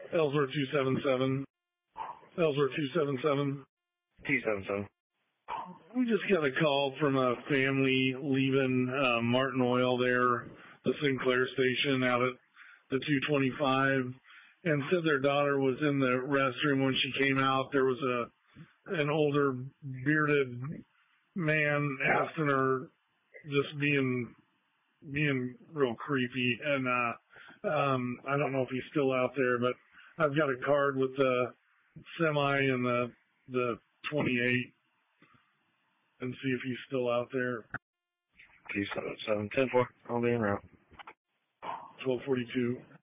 Ellsworth 277. Ellsworth 277. 277. We just got a call from a family leaving Martin Oil there, the Sinclair station out at the 225, and said their daughter was in the restroom. When she came out, there was an older bearded man asking her, just being real creepy. And I don't know if he's still out there, but I've got a card with the semi and the 28. And see if he's still out there. 277. 10-4. I'll be en route. 1242.